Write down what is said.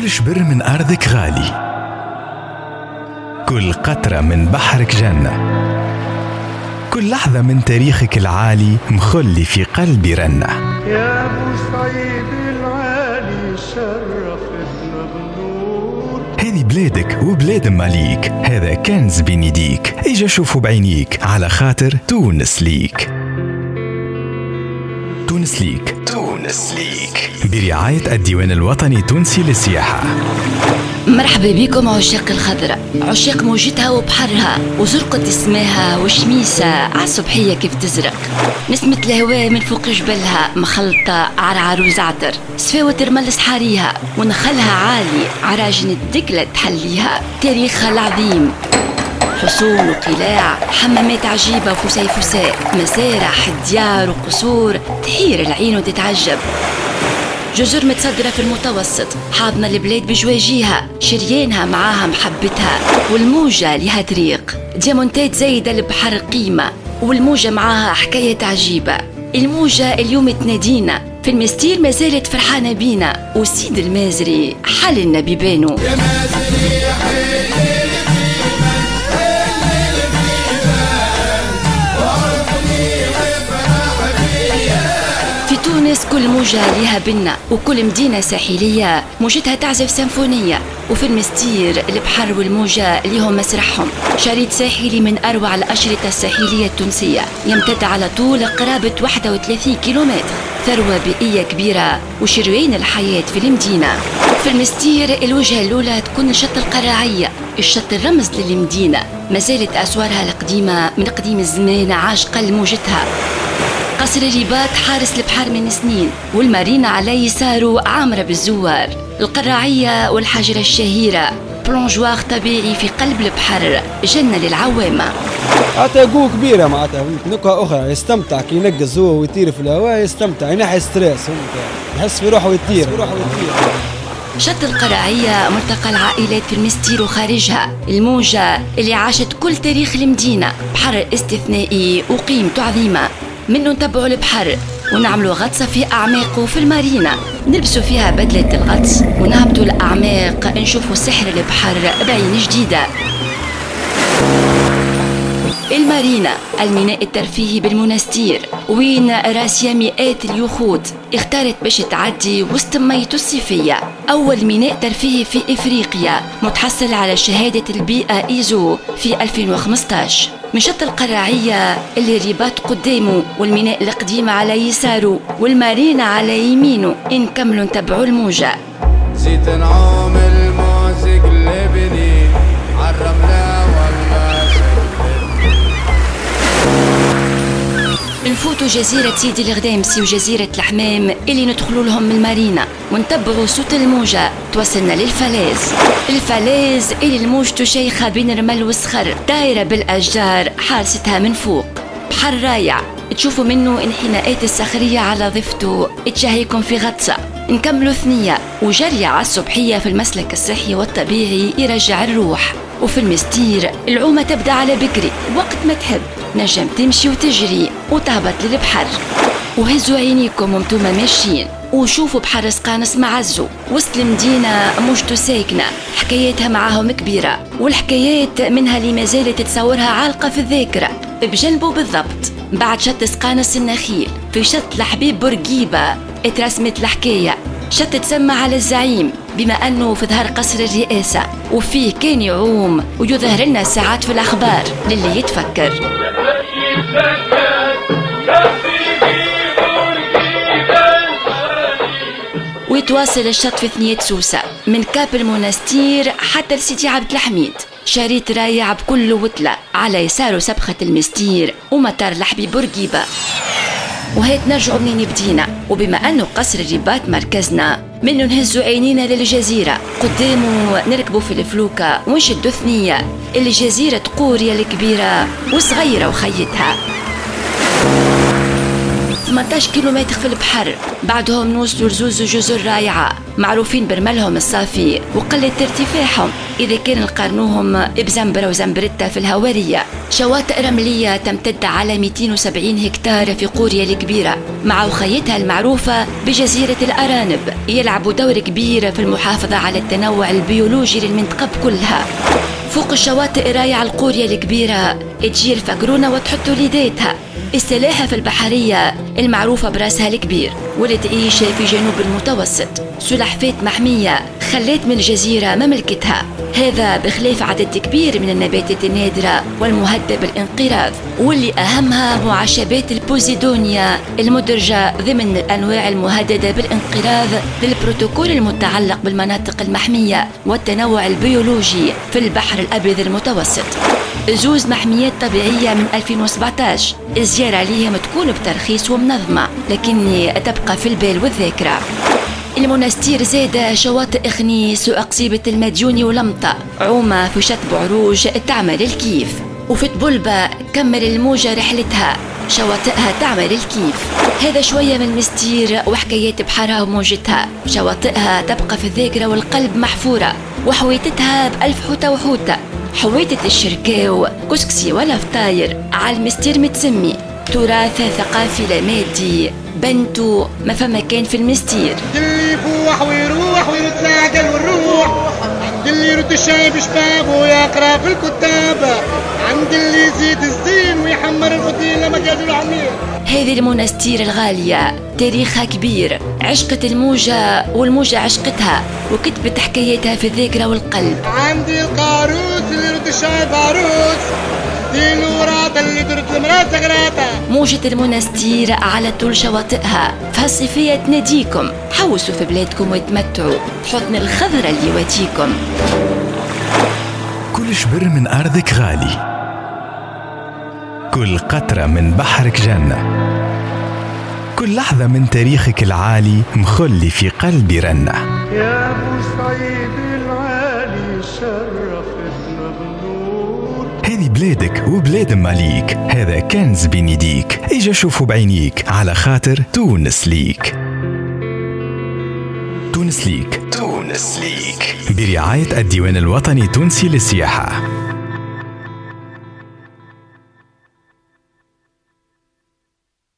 كل شبر من أرضك غالي، كل قطرة من بحرك جنة، كل لحظة من تاريخك العالي مخلي في قلبي رنة. يا بوسعيد العالي شرفتنا بالنور. هذه بلادك وبلاد ماليك، هذا كنز بين يديك، اجا شوفوا بعينيك على خاطر تونس ليك. تونس ليك، تونس ليك برعاية الديوان الوطني التونسي للسياحة. مرحبا بكم عشاق الخضرة، عشاق موجتها وبحرها وزرقة اسمها وشميسة عالصبحية كيف تزرق، نسمة الهواء من فوق جبلها مخلطة عرعر وزعتر، سفاوة رمل صحاريها ونخلها عالي عراجن الدقلة تحليها، تاريخها العظيم، حصون وقلاع، حمامات عجيبة وفسيفساء، مسارح، ديار وقصور تحير العين وتتعجب، جزر متصدرة في المتوسط، حاضنة البلاد بجواجيها، شريانها معاها محبتها، والموجة لها طريق، ديامونتات زايدة البحر قيمة، والموجة معاها حكاية عجيبة. الموجة اليوم تنادينا، في المستير ما زالت فرحانة بينا، وسيد المازري حللنا ببانو. يا مازري تونس كل موجة لها بنة، وكل مدينة ساحلية موجتها تعزف سيمفونية، وفي المستير البحر والموجة لهم مسرحهم، شريط ساحلي من أروع الأشرطة الساحلية التونسية يمتد على طول قرابة 31 كيلومتر، ثروة بيئية كبيرة وشريان الحياة في المدينة. في المستير الوجهة الأولى تكون الشط القراعية، الشط الرمز للمدينة، ما زالت أسوارها القديمة من قديم الزمان عاشقة لموجتها. قصر الرباط حارس البحر من سنين، والمارينا على يساره عامرة بالزوار، القراعية والحجرة الشهيرة، بلونجوار طبيعي في قلب البحر، جنة للعوامة. عطا قوة كبيرة معناتها، نكهة أخرى يستمتع كي ينقز هو ويطير في الهواء، يستمتع ينحي ستريس، يحس في روحه ويطير. شط القراعية ملتقى العائلات في المستير وخارجها، الموجة اللي عاشت كل تاريخ المدينة، بحر استثنائي وقيمته عظيمة، منه نتبعوا البحر ونعملوا غطسة في أعماقه في المارينا، نلبسوا فيها بدلة الغطس ونهبطوا الأعماق نشوفوا سحر البحر بعين جديدة. المارينا الميناء الترفيهي بالمنستير، وين راسية مئات اليخوت اختارت باش تعدي وسط ميته الصيفية، أول ميناء ترفيهي في إفريقيا متحصل على شهادة البيئة إيزو في 2015. من شط القراعية اللي الرباط قدامه والميناء القديم على يساره والمارينا على يمينه، نكملوا نتبعوا الموجة. زيت نعوم الموسيقى اللبني عالرملة نفوتوا جزيرة سيدي الغدامسي وجزيرة الحمام اللي ندخلوا لهم من المارينا ونتبعوا صوت الموجة، توصلنا للفلاز، الفلاز اللي الموج تشيخة بين رمل وصخر، دايرة بالأشجار حارستها من فوق، بحر رايع تشوفوا منه انحناءات الصخرية على ضفته، تشهيكم في غطسة، نكملوا ثنية وجرية على الصبحية في المسلك الصحي والطبيعي يرجع الروح. وفي المستير العومة تبدأ على بكري، وقت ما تحب نجم تمشي وتجري وتهبط للبحر، وهزوا عينيكم وانتم ماشيين وشوفوا بحر سقانس معزو وسط المدينة، موجته ساكنة، حكاياتها معاهم كبيرة، والحكايات منها اللي ما زالت تصورها عالقة في الذاكرة. بجنبه بالضبط بعد شط سقانس النخيل في شط الحبيب بورقيبة اترسمت الحكاية، شط تسمى على الزعيم بما أنه في ظهر قصر الرئاسة، وفيه كان يعوم ويظهر لنا ساعات في الأخبار للي يتفكر. ويتواصل الشط في ثنية سوسة من كاب المنستير حتى لسيدي عبد الحميد، شريط رايع بكل وتلة، على يساره سبخة المستير ومطار الحبيب بورقيبة. وهيت نرجعوا منين بدينا، وبما أنه قصر الرباط مركزنا منه نهزوا عينينا للجزيرة، قدامه نركبوا في الفلوكة ونشدوا ثنية اللي جزيرة قوريا الكبيرة وصغيرة وخيتها. 18 كيلومتر في البحر. بعدهم نوصلوا لزوز جزر رائعة معروفين برملهم الصافي وقلة ارتفاعهم إذا كان نقارنوهم بزنبرة وزنبرتة في الهوارية. شواطئ رملية تمتد على 270 هكتار في قوريا الكبيرة مع وخيتها المعروفة بجزيرة الأرانب، يلعبوا دور كبير في المحافظة على التنوع البيولوجي للمنطقة كلها. فوق الشواطئ رايعة القورية الكبيرة تجي الفقرونة وتحطوا ليداتها، السلاحف البحرية المعروفة براسها الكبير واللي تعيش في جنوب المتوسط، سلحفاة محمية خلات من الجزيرة مملكتها، هذا بخلاف عدد كبير من النباتات النادرة والمهددة بالانقراض، واللي أهمها معشبات البوزيدونيا المدرجة ضمن الأنواع المهددة بالانقراض للبروتوكول المتعلق بالمناطق المحمية والتنوع البيولوجي في البحر الأبيض المتوسط. زوز محميات طبيعية من 2017 الزيارة عليهم تكون بترخيص ومنظمة لكني تبقى في البال والذاكرة. المنستير زاد شواطئ خنيس وأقصيبة المديوني ولمطة، عومة في شط بعروج تعمل الكيف، وفي طبلبة كمل الموجة رحلتها شواطئها تعمل الكيف. هذا شوية من مستير وحكايات بحرها وموجتها، شواطئها تبقى في الذاكرة والقلب محفورة وحويتتها بألف حوتة وحوتة، حويتة الشركاو كسكسي ولا فطاير على المستير متسمي تراث ثقافي لا مادي بنتو ما فما كان في المستير. اللي يفوح ويروح ويتلاقى والروح، عند اللي يرد الشاي بشباب ويقرا في الكتاب، عند اللي يزيد الزين ويحمر الفتيله مجال العمير. هذه المنستير الغالية تاريخها كبير، عشقت الموجة والموجة عشقتها وكتبت حكايتها في الذاكرة والقلب. عندي القاروس اللي يرد الشاي باروس، دي الوراطة اللي درت المرات غراطة. موجة المنستير على طول شواطئها في هالصيفية تناديكم، حوسوا في بلادكم وتمتعوا حضن الخضرة اللي يواتيكم. كل شبر من أرضك غالي، كل قطرة من بحرك جنة، كل لحظة من تاريخك العالي مخلي في قلبي رنة. يا ابو سعيد العالي شرفتنا بنور، هذه بلادك وبلاد ماليك، هذا كنز بين يديك، اجا شوفوا بعينيك على خاطر تونس ليك. تونس ليك، تونس ليك برعاية الديوان الوطني التونسي للسياحة.